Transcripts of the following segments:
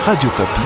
Radio Kapi.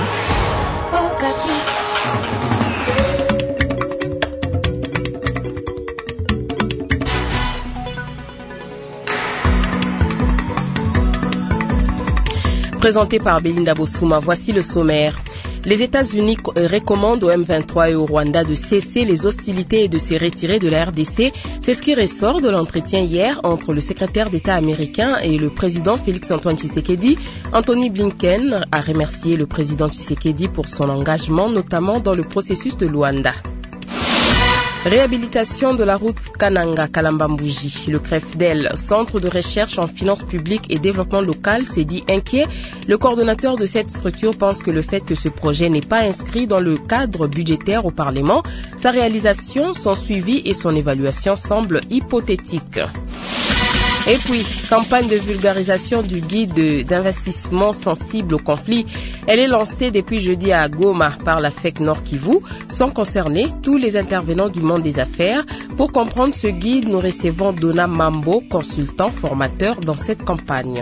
Présenté par Belinda Bossouma, voici le sommaire. Les États-Unis recommandent au M23 et au Rwanda de cesser les hostilités et de se retirer de la RDC. C'est ce qui ressort de l'entretien hier entre le secrétaire d'État américain et le président Félix-Antoine Tshisekedi. Anthony Blinken a remercié le président Tshisekedi pour son engagement, notamment dans le processus de Luanda. Réhabilitation de la route Kananga-Kalambambouji. Le CREFDEL, Centre de recherche en finances publiques et développement local, s'est dit inquiet. Le coordonnateur de cette structure pense que le fait que ce projet n'est pas inscrit dans le cadre budgétaire au Parlement, sa réalisation, son suivi et son évaluation semblent hypothétiques. Et puis, campagne de vulgarisation du guide d'investissement sensible au conflit. Elle est lancée depuis jeudi à Goma par la FEC Nord Kivu. Sont concernés tous les intervenants du monde des affaires. Pour comprendre ce guide, nous recevons Donna Mambo, consultant formateur dans cette campagne.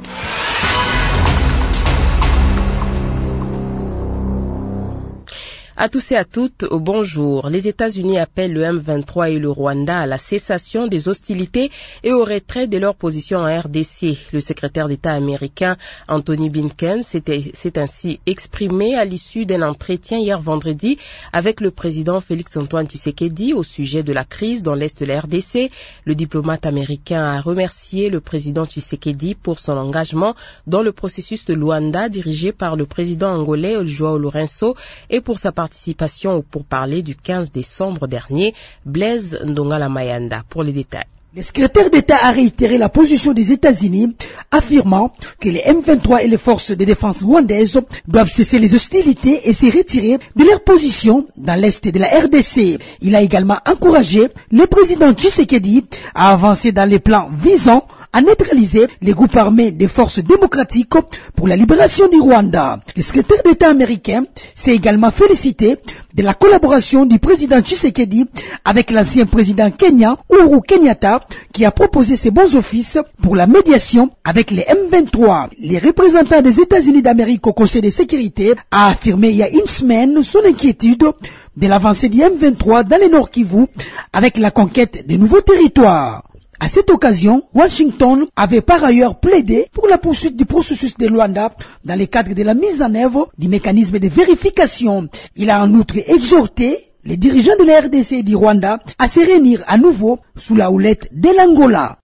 À tous et à toutes, bonjour. Les États-Unis appellent le M23 et le Rwanda à la cessation des hostilités et au retrait de leur position en RDC. Le secrétaire d'État américain Anthony Blinken s'est ainsi exprimé à l'issue d'un entretien hier vendredi avec le président Félix-Antoine Tshisekedi au sujet de la crise dans l'est de la RDC. Le diplomate américain a remercié le président Tshisekedi pour son engagement dans le processus de Luanda dirigé par le président angolais João Lourenço et pour sa participation au pourparlers du 15 décembre dernier. Blaise Ndongala Mayanda pour les détails. Le secrétaire d'État a réitéré la position des États-Unis, affirmant que les M23 et les forces de défense rwandaises doivent cesser les hostilités et se retirer de leur position dans l'est de la RDC. Il a également encouragé le président Tshisekedi à avancer dans les plans visant à neutraliser les groupes armés des forces démocratiques pour la libération du Rwanda. Le secrétaire d'État américain s'est également félicité de la collaboration du président Tshisekedi avec l'ancien président Kenya, Uhuru Kenyatta, qui a proposé ses bons offices pour la médiation avec les M23. Les représentants des États-Unis d'Amérique au Conseil de sécurité a affirmé il y a une semaine son inquiétude de l'avancée du M23 dans le Nord Kivu avec la conquête de nouveaux territoires. À cette occasion, Washington avait par ailleurs plaidé pour la poursuite du processus de Luanda dans le cadre de la mise en œuvre du mécanisme de vérification. Il a en outre exhorté les dirigeants de la RDC et du Rwanda à se réunir à nouveau sous la houlette de l'Angola.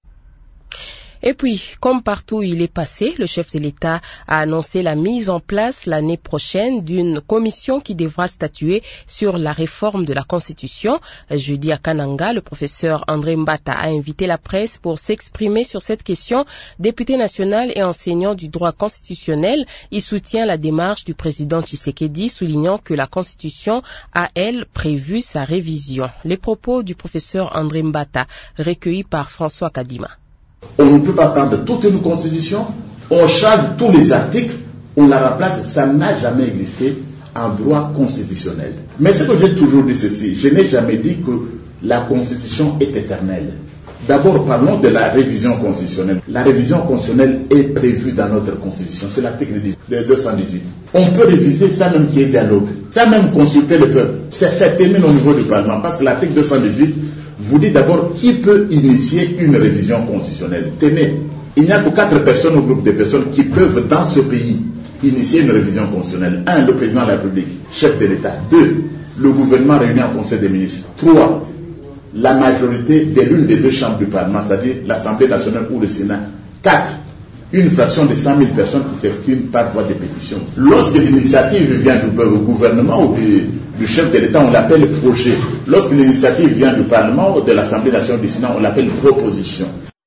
Et puis, comme partout où il est passé, le chef de l'État a annoncé la mise en place l'année prochaine d'une commission qui devra statuer sur la réforme de la Constitution. Jeudi à Kananga, le professeur André Mbata a invité la presse pour s'exprimer sur cette question. Député national et enseignant du droit constitutionnel, il soutient la démarche du président Tshisekedi, soulignant que la Constitution a, elle, prévu sa révision. Les propos du professeur André Mbata, recueillis par François Kadima. On ne peut pas prendre toute une constitution, on change tous les articles, on la remplace, ça n'a jamais existé en droit constitutionnel. Mais ce que j'ai toujours dit ceci, je n'ai jamais dit que la constitution est éternelle. D'abord, parlons de la révision constitutionnelle. La révision constitutionnelle est prévue dans notre constitution, c'est l'article 218. On peut réviser ça même qui est dialogue, ça même consulter le peuple. Ça termine au niveau du Parlement, parce que l'article 218 vous dit d'abord qui peut initier une révision constitutionnelle. Tenez, il n'y a que 4 personnes au groupe de personnes qui peuvent dans ce pays initier une révision constitutionnelle. 1, le président de la République, chef de l'État. 2, le gouvernement réuni en Conseil des ministres. 3, la majorité de l'une des 2 chambres du Parlement, c'est-à-dire l'Assemblée nationale ou le Sénat. 4, une fraction de 100 000 personnes qui s'expriment par voie de pétition. Lorsque l'initiative vient du gouvernement ou du chef de l'État, on l'appelle projet. Lorsque l'initiative vient du Parlement ou de l'Assemblée nationale du Sénat, on l'appelle proposition.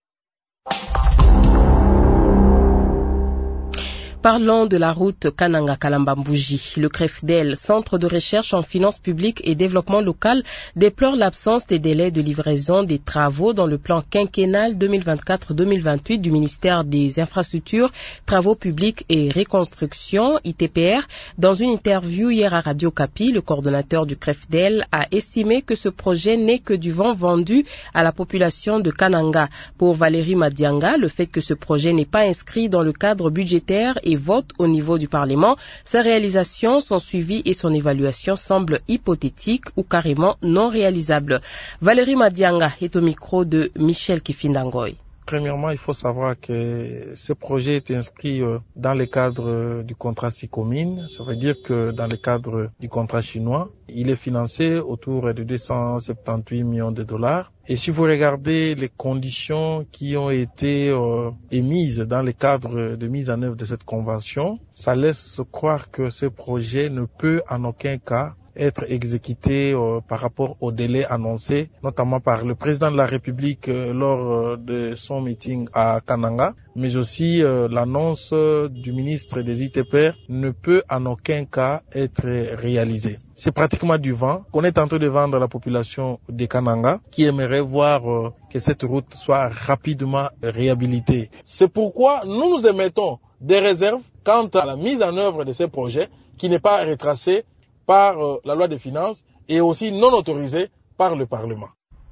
Parlons de la route Kananga-Kalambambouji. Le CREFDEL, Centre de recherche en finances publiques et développement local, déplore l'absence des délais de livraison des travaux dans le plan quinquennal 2024-2028 du ministère des Infrastructures, Travaux publics et Reconstruction, ITPR. Dans une interview hier à Radio Kapi, le coordonnateur du CREFDEL a estimé que ce projet n'est que du vent vendu à la population de Kananga. Pour Valérie Madianga, le fait que ce projet n'est pas inscrit dans le cadre budgétaire et des votes au niveau du Parlement, sa réalisation, son suivi et son évaluation semblent hypothétiques ou carrément non réalisables. Valérie Madianga est au micro de Michel Kifindangoy. Premièrement, il faut savoir que ce projet est inscrit dans le cadre du contrat SICOMINE. Ça veut dire que dans le cadre du contrat chinois, il est financé autour de 278 millions de dollars. Et si vous regardez les conditions qui ont été émises dans le cadre de mise en œuvre de cette convention, ça laisse croire que ce projet ne peut en aucun cas être exécuté par rapport au délai annoncé, notamment par le président de la République lors de son meeting à Kananga, mais aussi l'annonce du ministre des ITPR ne peut en aucun cas être réalisée. C'est pratiquement du vent qu'on est en train de vendre à la population de Kananga qui aimerait voir que cette route soit rapidement réhabilitée. C'est pourquoi nous émettons des réserves quant à la mise en œuvre de ces projets qui n'est pas retracée par la loi des finances et aussi non autorisée par le Parlement.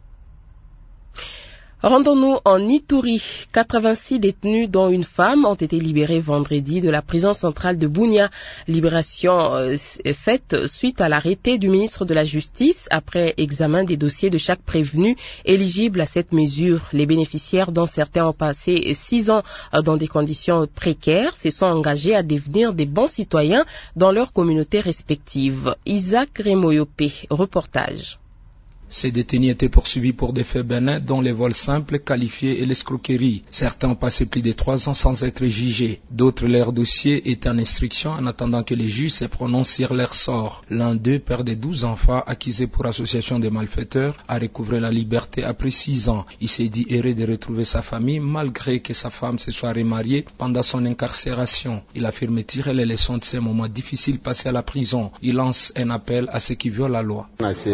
Rendons-nous en Ituri. 86 détenus, dont une femme, ont été libérés vendredi de la prison centrale de Bunia. Libération faite suite à l'arrêté du ministre de la Justice après examen des dossiers de chaque prévenu éligible à cette mesure. Les bénéficiaires, dont certains ont passé 6 ans dans des conditions précaires, se sont engagés à devenir des bons citoyens dans leurs communautés respectives. Isaac Remoyope, reportage. Ces détenus étaient poursuivis pour des faits bénins dont les vols simples, qualifiés et l'escroquerie. Certains ont passé plus de 3 ans sans être jugés. D'autres, leur dossier est en instruction en attendant que les juges se prononcent sur leur sort. L'un d'eux, père de 12 enfants, accusé pour association de malfaiteurs, a recouvré la liberté après 6 ans. Il s'est dit heureux de retrouver sa famille malgré que sa femme se soit remariée pendant son incarcération. Il affirme tirer les leçons de ces moments difficiles passés à la prison. Il lance un appel à ceux qui violent la loi.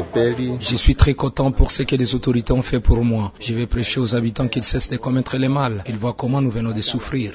Je suis très content pour ce que les autorités ont fait pour moi. Je vais prêcher aux habitants qu'ils cessent de commettre le mal. Ils voient comment nous venons de souffrir.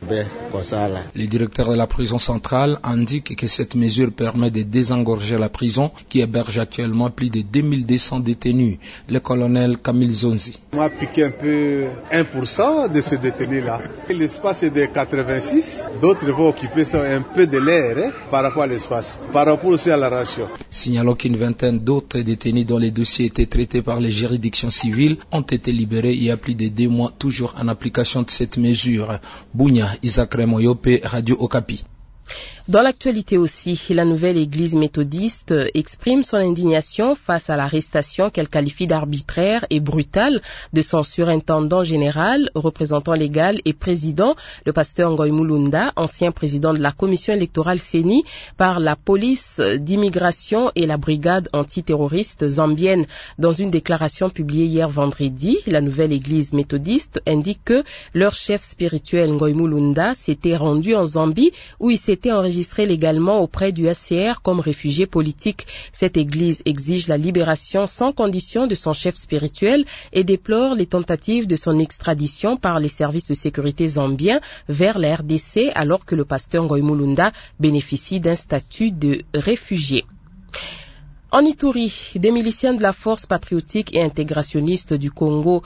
Le directeur de la prison centrale indique que cette mesure permet de désengorger la prison qui héberge actuellement plus de 2200 détenus. Le colonel Camille Zonzi. On m'a piqué un peu 1% de ces détenus-là. L'espace est de 86. D'autres vont occuper un peu de l'air par rapport à l'espace, par rapport aussi à la ration. Signalons qu'une vingtaine d'autres détenus dont les dossiers étaient traités par les juridictions civiles ont été libérés il y a plus de 2 mois, toujours en application de cette mesure. Bunia, Isaac Remoyope, Radio Okapi. Dans l'actualité aussi, la nouvelle église méthodiste exprime son indignation face à l'arrestation qu'elle qualifie d'arbitraire et brutale de son surintendant général, représentant légal et président, le pasteur Ngoy Mulunda, ancien président de la commission électorale CENI, par la police d'immigration et la brigade antiterroriste zambienne. Dans une déclaration publiée hier vendredi, la nouvelle église méthodiste indique que leur chef spirituel Ngoy Mulunda s'était rendu en Zambie où il s'était enregistré légalement auprès du HCR comme réfugié politique. Cette église exige la libération sans condition de son chef spirituel et déplore les tentatives de son extradition par les services de sécurité zambiens vers la RDC alors que le pasteur Ngoy Mulunda bénéficie d'un statut de réfugié. En Ituri, des miliciens de la Force patriotique et intégrationniste du Congo,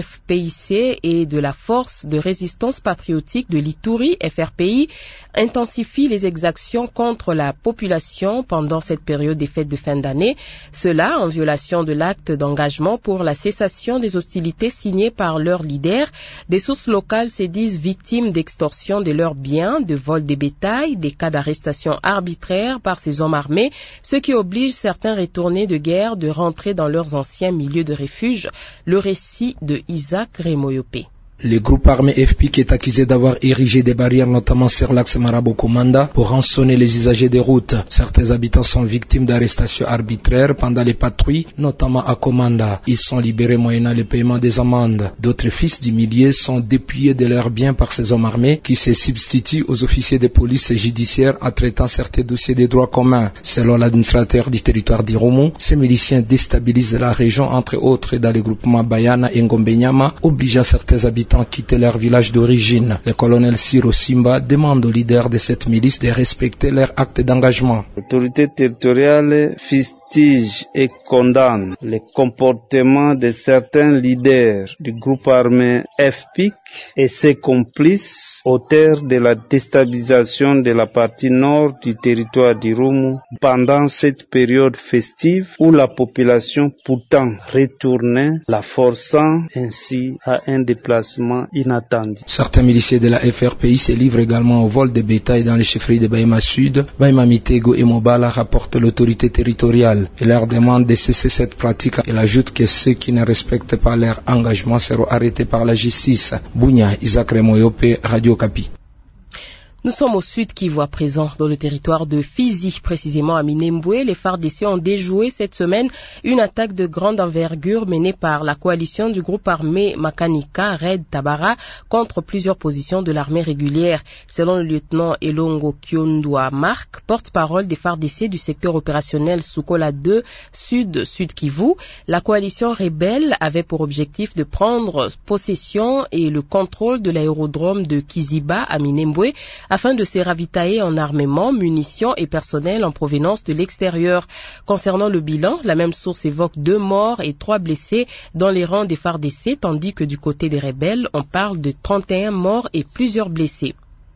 FPIC, et de la Force de résistance patriotique de l'Ituri, FRPI, intensifient les exactions contre la population pendant cette période des fêtes de fin d'année. Cela en violation de l'acte d'engagement pour la cessation des hostilités signé par leurs leaders. Des sources locales se disent victimes d'extorsion de leurs biens, de vol des bétails, des cas d'arrestation arbitraire par ces hommes armés, ce qui oblige certains retournés de guerre de rentrer dans leurs anciens milieux de refuge. Le récit de Isaac Remoyope. Le groupe armé FPIC est accusé d'avoir érigé des barrières notamment sur l'axe Marabo-Komanda pour rançonner les usagers des routes. Certains habitants sont victimes d'arrestations arbitraires pendant les patrouilles, notamment à Komanda. Ils sont libérés moyennant le paiement des amendes. D'autres fils du millier sont dépouillés de leurs biens par ces hommes armés qui se substituent aux officiers de police judiciaire en traitant certains dossiers des droits communs. Selon l'administrateur du territoire d'Irumu, ces miliciens déstabilisent la région entre autres dans les groupements Bayana et Ngombenyama, obligeant certains habitants quitter leur village d'origine. Le colonel Siro Simba demande aux leaders de cette milice de respecter leur acte d'engagement. L'autorité territoriale fustige et condamne les comportements de certains leaders du groupe armé FPIC et ses complices, auteurs de la déstabilisation de la partie nord du territoire d'Irumu pendant cette période festive où la population pourtant retournait, la forçant ainsi à un déplacement inattendu. Certains miliciens de la FRPI se livrent également au vol de bétail dans les chefferies de Bahima Sud, Bahima Mitego et Mobala, rapporte l'autorité territoriale. Il leur demande de cesser cette pratique. Il ajoute que ceux qui ne respectent pas leur engagement seront arrêtés par la justice. Bounia, Isaac Remoyope, Radio Kapi. Nous sommes au sud Kivu à présent, dans le territoire de Fizi, précisément à Minembwe. Les FARDC ont déjoué cette semaine une attaque de grande envergure menée par la coalition du groupe armé Makanika Red Tabara contre plusieurs positions de l'armée régulière. Selon le lieutenant Elongo Kiondwa Mark, porte-parole des FARDC du secteur opérationnel Sukola 2 Sud Kivu, la coalition rebelle avait pour objectif de prendre possession et le contrôle de l'aérodrome de Kiziba à Minembwe, afin de se ravitailler en armement, munitions et personnel en provenance de l'extérieur. Concernant le bilan, la même source évoque 2 morts et 3 blessés dans les rangs des FARDC, tandis que du côté des rebelles, on parle de 31 morts et plusieurs blessés.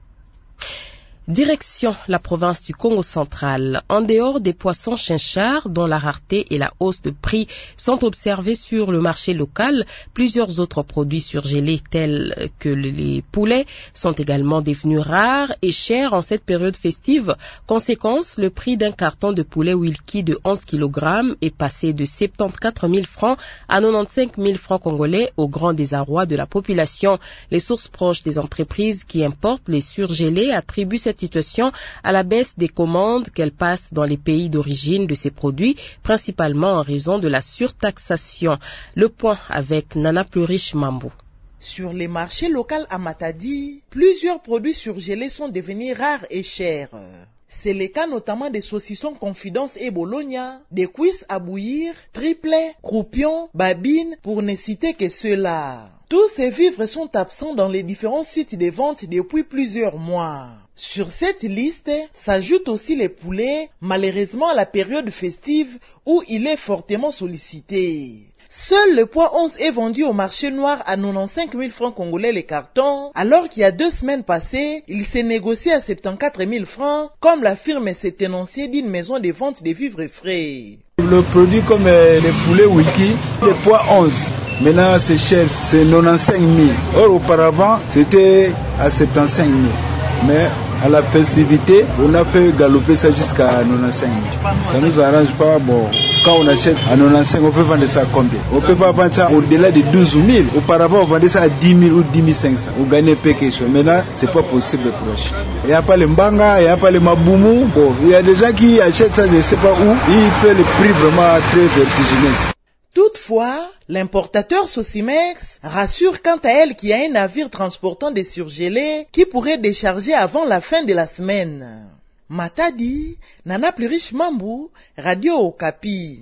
Direction la province du Congo central. En dehors des poissons chinchards, dont la rareté et la hausse de prix sont observées sur le marché local, plusieurs autres produits surgelés tels que les poulets sont également devenus rares et chers en cette période festive. Conséquence, le prix d'un carton de poulet Wilkie de 11 kg est passé de 74 000 francs à 95 000 francs congolais, au grand désarroi de la population. Les sources proches des entreprises qui importent les surgelés attribuent cette situation à la baisse des commandes qu'elles passent dans les pays d'origine de ces produits, principalement en raison de la surtaxation. Le point avec Nana Plurish Mambo. Sur les marchés locaux à Matadi, plusieurs produits surgelés sont devenus rares et chers. C'est le cas notamment des saucissons Confidence et Bologna, des cuisses à bouillir, triplets, croupions, babines, pour ne citer que ceux-là. Tous ces vivres sont absents dans les différents sites de vente depuis plusieurs mois. Sur cette liste s'ajoutent aussi les poulets, malheureusement à la période festive où il est fortement sollicité. Seul le poids 11 est vendu au marché noir à 95 000 francs congolais le carton, alors qu'il y a 2 semaines passées, il s'est négocié à 74 000 francs, comme l'affirme cet énoncé d'une maison de vente de vivres frais. Le produit comme les poulets Wiki, le poids 11, maintenant c'est cher, c'est 95 000. Or auparavant, c'était à 75 000. Mais à la festivité, on a fait galoper ça jusqu'à 95 000. Ça nous arrange pas. Bon, quand on achète à 95, on peut vendre ça à combien? On peut pas vendre ça au-delà de 12 000. Auparavant, on vendait ça à 10 000 ou 10 500. On gagnait peu quelque chose. Mais là, c'est pas possible pour acheter. Il n'y a pas les mbanga, il n'y a pas les maboumou. Bon, il y a des gens qui achètent ça, je ne sais pas où. Ils font le prix vraiment très vertigineux. Toutefois, l'importateur Sosimex rassure quant à elle qu'il y a un navire transportant des surgelés qui pourrait décharger avant la fin de la semaine. Matadi, Nana Plurish Mambo, Radio Okapi.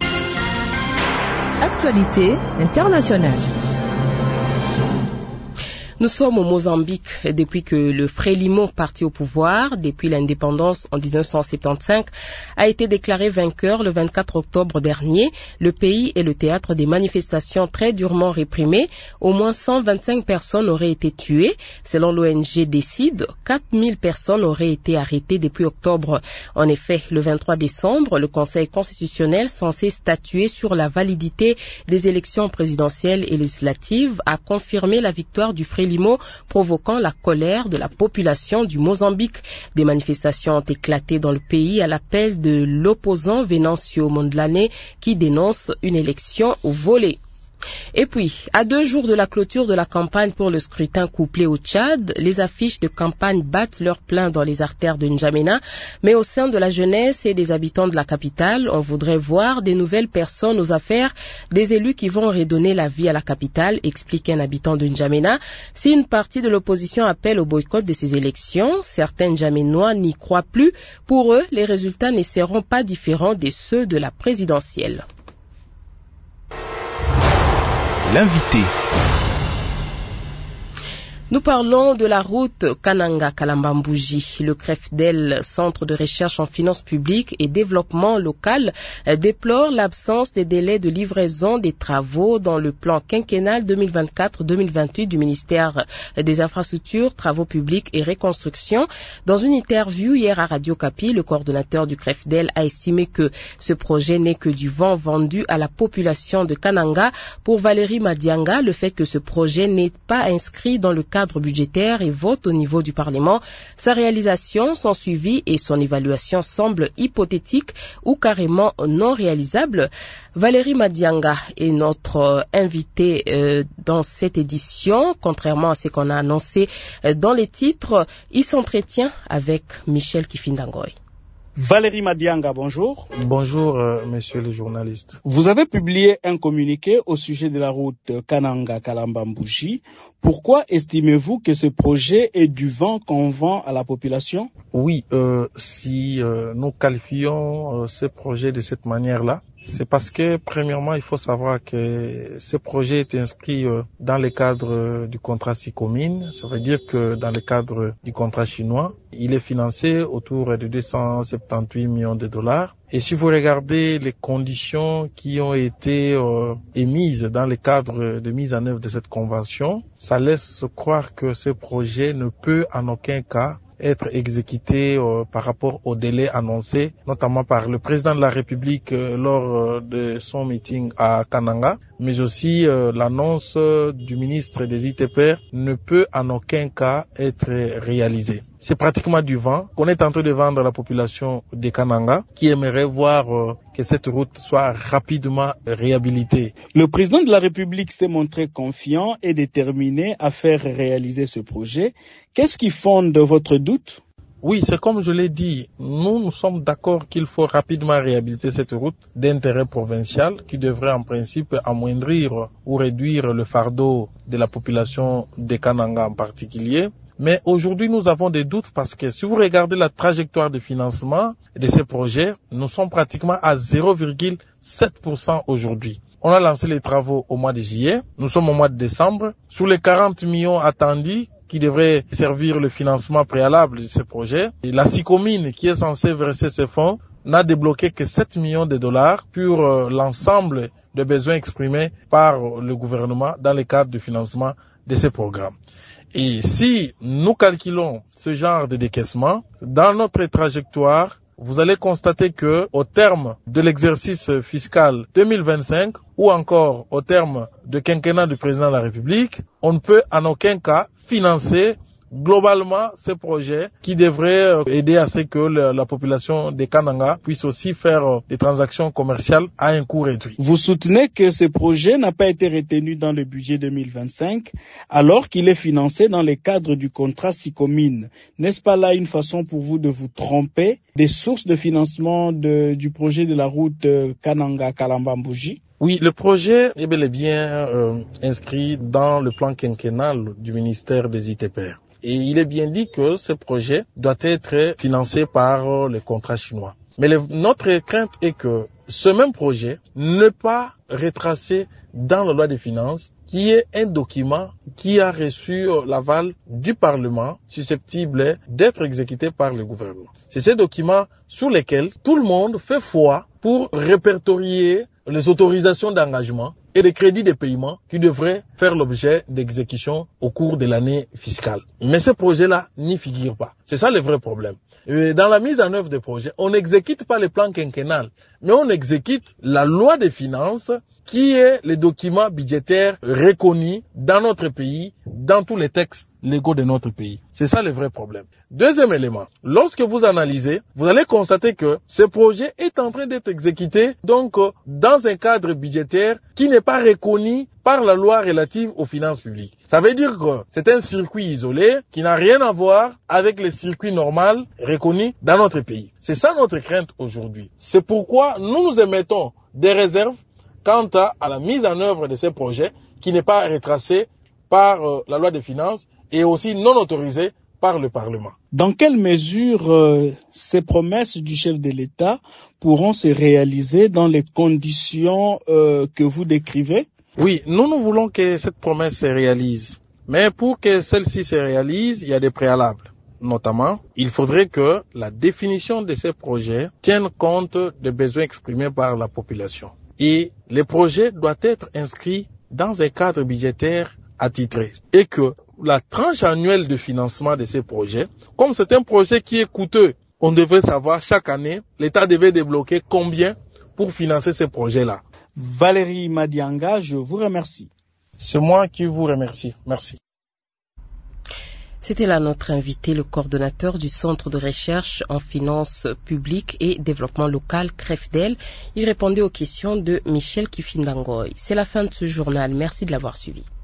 Actualité internationale. Nous sommes au Mozambique depuis que le Frélimo, parti au pouvoir depuis l'indépendance en 1975, a été déclaré vainqueur le 24 octobre dernier. Le pays est le théâtre des manifestations très durement réprimées. Au moins 125 personnes auraient été tuées. Selon l'ONG Décide, 4000 personnes auraient été arrêtées depuis octobre. En effet, le 23 décembre, le Conseil constitutionnel, censé statuer sur la validité des élections présidentielles et législatives, a confirmé la victoire du Frélimo, provoquant la colère de la population du Mozambique. Des manifestations ont éclaté dans le pays à l'appel de l'opposant Venancio Mondlane qui dénonce une élection volée. Et puis, à 2 jours de la clôture de la campagne pour le scrutin couplé au Tchad, les affiches de campagne battent leur plein dans les artères de N'Djamena, mais au sein de la jeunesse et des habitants de la capitale, on voudrait voir des nouvelles personnes aux affaires, des élus qui vont redonner la vie à la capitale, explique un habitant de N'Djamena. Si une partie de l'opposition appelle au boycott de ces élections, certains N'Djaménois n'y croient plus. Pour eux, les résultats ne seront pas différents de ceux de la présidentielle. L'invité. Nous parlons de la route Kananga-Kalambambouji. Le CREFDEL, Centre de recherche en finances publiques et développement local, déplore l'absence des délais de livraison des travaux dans le plan quinquennal 2024-2028 du ministère des Infrastructures, Travaux publics et Reconstruction. Dans une interview hier à Radio Kapi, le coordonnateur du CREFDEL a estimé que ce projet n'est que du vent vendu à la population de Kananga. Pour Valérie Madianga, le fait que ce projet n'est pas inscrit dans le cadre budgétaire et vote au niveau du Parlement, sa réalisation, son suivi et son évaluation semblent hypothétiques ou carrément non réalisables. Valérie Madianga est notre invitée dans cette édition. Contrairement à ce qu'on a annoncé dans les titres, il s'entretient avec Michel Kifindangoy. Valérie Madianga, bonjour. Bonjour, monsieur le journaliste. Vous avez publié un communiqué au sujet de la route Kananga-Kalambambouji. Pourquoi estimez-vous que ce projet est du vent qu'on vend à la population? Oui, si nous qualifions ce projet de cette manière-là, c'est parce que, premièrement, il faut savoir que ce projet est inscrit dans le cadre du contrat SICOMINE. Ça veut dire que dans le cadre du contrat chinois, il est financé autour de 278 millions de dollars. Et si vous regardez les conditions qui ont été émises dans le cadre de mise en œuvre de cette convention, ça laisse croire que ce projet ne peut en aucun cas être exécuté par rapport au délai annoncé, notamment par le président de la République lors de son meeting à Kananga, mais aussi l'annonce du ministre des ITPR ne peut en aucun cas être réalisée. C'est pratiquement du vent qu'on est en train de vendre à la population de Kananga qui aimerait voir que cette route soit rapidement réhabilitée. Le président de la République s'est montré confiant et déterminé à faire réaliser ce projet. Qu'est-ce qui fonde votre doute? Oui, c'est comme je l'ai dit, nous sommes d'accord qu'il faut rapidement réhabiliter cette route d'intérêt provincial qui devrait en principe amoindrir ou réduire le fardeau de la population de Kananga en particulier. Mais aujourd'hui, nous avons des doutes parce que si vous regardez la trajectoire de financement de ces projets, nous sommes pratiquement à 0,7% aujourd'hui. On a lancé les travaux au mois de juillet, nous sommes au mois de décembre. Sur les 40 millions attendus, qui devrait servir le financement préalable de ce projet. Et la SICOMINE, qui est censée verser ces fonds, n'a débloqué que 7 millions de dollars pour l'ensemble des besoins exprimés par le gouvernement dans le cadre du financement de ces programmes. Et si nous calculons ce genre de décaissement, dans notre trajectoire, vous allez constater que, au terme de l'exercice fiscal 2025, ou encore au terme de quinquennat du président de la République, on ne peut en aucun cas financer globalement ce projet qui devrait aider à ce que la population de Kananga puisse aussi faire des transactions commerciales à un coût réduit. Vous soutenez que ce projet n'a pas été retenu dans le budget 2025 alors qu'il est financé dans le cadre du contrat SICOMINE. N'est-ce pas là une façon pour vous de vous tromper des sources de financement du projet de la route Kananga-Kalambambouji? Oui, le projet est bel et bien inscrit dans le plan quinquennal du ministère des ITPR. Et il est bien dit que ce projet doit être financé par le contrat chinois. Mais notre crainte est que ce même projet n'est pas retracé dans la loi des finances, qui est un document qui a reçu l'aval du Parlement susceptible d'être exécuté par le gouvernement. C'est ces documents sur lesquels tout le monde fait foi pour répertorier les autorisations d'engagement et les crédits de paiement qui devraient faire l'objet d'exécution au cours de l'année fiscale. Mais ce projet-là n'y figure pas. C'est ça le vrai problème. Et dans la mise en œuvre des projets, on n'exécute pas les plans quinquennal, mais on exécute la loi des finances qui est le document budgétaire reconnu dans notre pays, dans tous les textes légaux de notre pays. C'est ça le vrai problème. Deuxième élément, lorsque vous analysez, vous allez constater que ce projet est en train d'être exécuté donc dans un cadre budgétaire qui n'est pas reconnu par la loi relative aux finances publiques. Ça veut dire que c'est un circuit isolé qui n'a rien à voir avec les circuits normaux reconnus dans notre pays. C'est ça notre crainte aujourd'hui. C'est pourquoi nous émettons des réserves quant à la mise en œuvre de ces projets qui n'est pas retracée par la loi des finances et aussi non autorisée par le Parlement. Dans quelle mesure ces promesses du chef de l'État pourront se réaliser dans les conditions que vous décrivez? Oui, nous voulons que cette promesse se réalise. Mais pour que celle-ci se réalise, il y a des préalables. Notamment, il faudrait que la définition de ces projets tienne compte des besoins exprimés par la population. Et les projets doivent être inscrits dans un cadre budgétaire attitré. Et que la tranche annuelle de financement de ces projets, comme c'est un projet qui est coûteux, on devrait savoir chaque année, l'État devait débloquer combien pour financer ces projets-là. Valérie Madianga, je vous remercie. C'est moi qui vous remercie. Merci. C'était là notre invité, le coordonnateur du Centre de recherche en finances publiques et développement local, CREFDEL. Il répondait aux questions de Michel Kifindangoy. C'est la fin de ce journal. Merci de l'avoir suivi.